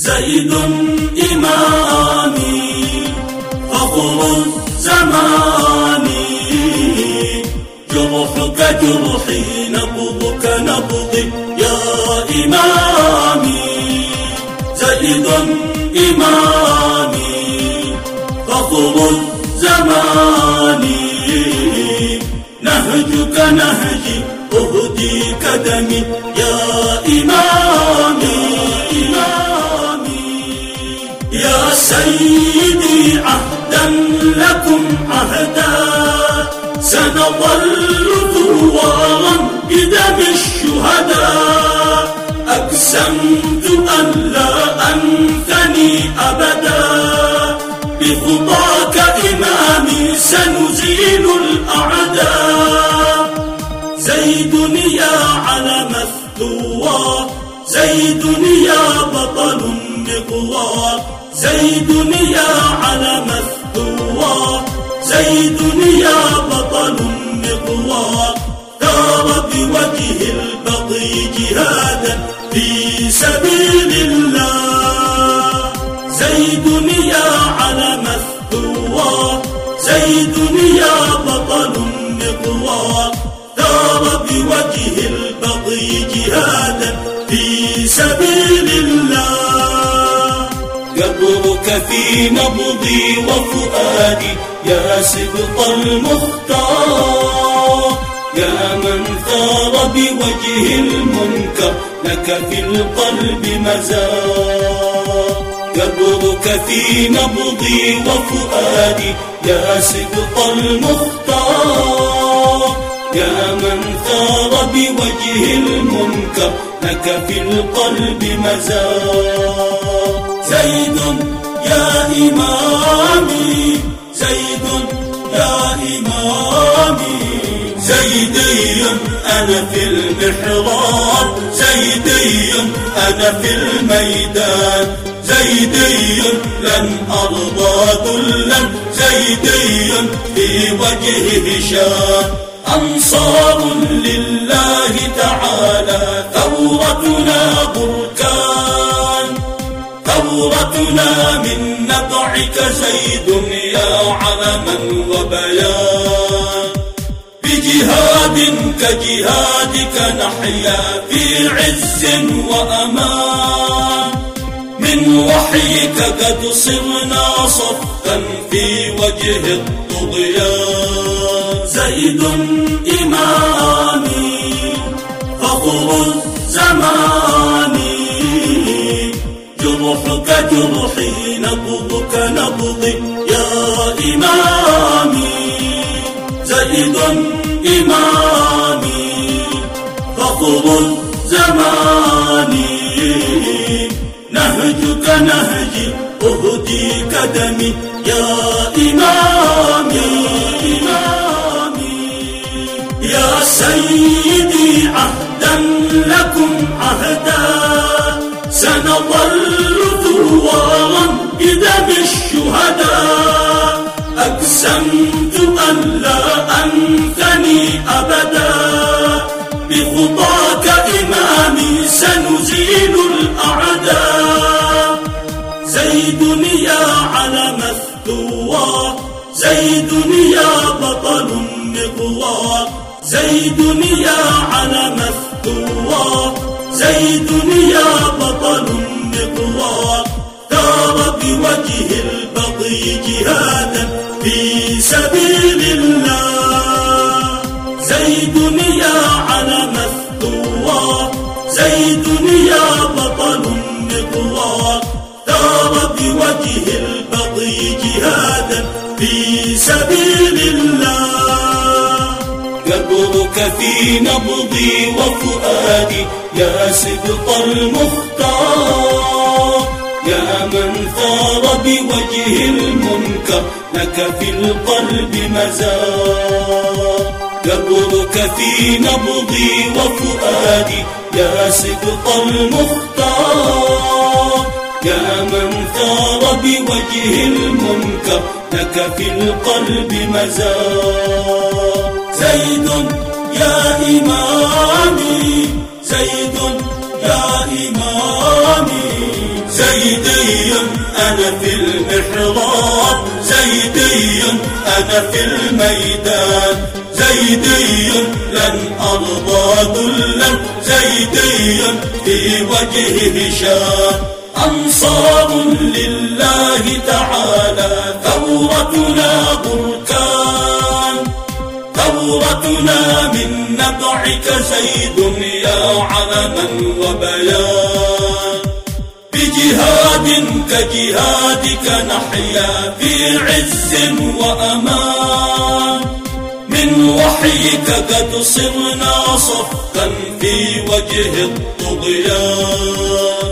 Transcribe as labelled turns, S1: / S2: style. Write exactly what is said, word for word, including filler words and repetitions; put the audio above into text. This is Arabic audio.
S1: زيد إمامي فخر الزمان، جرحك جرحي نبضك نبضي يا إمامي. زيد إمامي فخر الزمان، نهجك نهجي أهديك دمي يا إمامي. يا سيدي عهدا لكم عهدا، سنظل ثوارا بدم الشهداء. أقسمت أن لا أنثني أبدا، بخطاك إمامي سنزيل الأعداء. زيد يا علم الثوار، زيد يا بطل مغوار، زيد يا علم الثوار، زيد يا بطل مغوار. ثار بوجه البغي جهادا في سبيل الله. زيد يا علم الثوار، زيد يا بطل مغوار. ثار بوجه البغي جهادا في سبيل الله. قبرك في نبضي وفؤادي يا سبط المختار، يا من ثار بوجه المنكر لك في القلب مزار. قبرك في نبضي وفؤادي يا سبط المختار، يا من ثار بوجه المنكر لك في القلب مزار. زيد يا إمامي، زيد يا إمامي. زيدي أنا في المحراب، زيدي أنا في الميدان. زيدي لن أرضى ذلا، زيدي في وجهه شان. أنصار لله تعالى ثورتنا بركان، ثورتنا من نبعك زيد يا علما وبيان. بجهاد كجهادك نحيا في عز وأمان، من وحيك قد صرنا صفا في وجه الطغيان. زيد إمامي فخر الزمان، جرحك جرحي نبضك نبضي يا إمامي. زيد إمامي فخر الزمان، نهجك نهجي أهديك دمي يا إمامي. يا سيدي عهدا لكم عهدا، سنظل ثوارا بدم الشهداء. أقسمت أن لا أنثني أبدا، بخطاك إمامي سنزيل الأعداء. زيد يا علم الثوار، زيد يا بطل مغوار. زيد يا علم الثوار، زيد يا بطل مغوار. ثار بوجه البغي جهادا في سبيل الله. زيد يا علم الثوار، زيد يا بطل مغوار. ثار بوجه البغي جهادا في سبيل الله. قبرك في نبضي وفؤادي يا سبط المختار، يا من ثار بوجه المنكر لك في القلب مزار. قبرك في نبضي وفؤادي يا سبط المختار، يا من ثار بوجه المنكر لك في القلب مزار. زيد يا إمامي، زيد يا إمامي. زيدي أنا في المحراب، زيدي أنا في الميدان، زيدي لن أرضى ذلا، زيدي في وجهه شان. أنصار لله تعالى ثورتنا بركان، ثورتنا من نبعك زيد يا علما وبيان. بجهاد كجهادك نحيا في عز وأمان، من وحيك قد صرنا صفا في وجه الطغيان.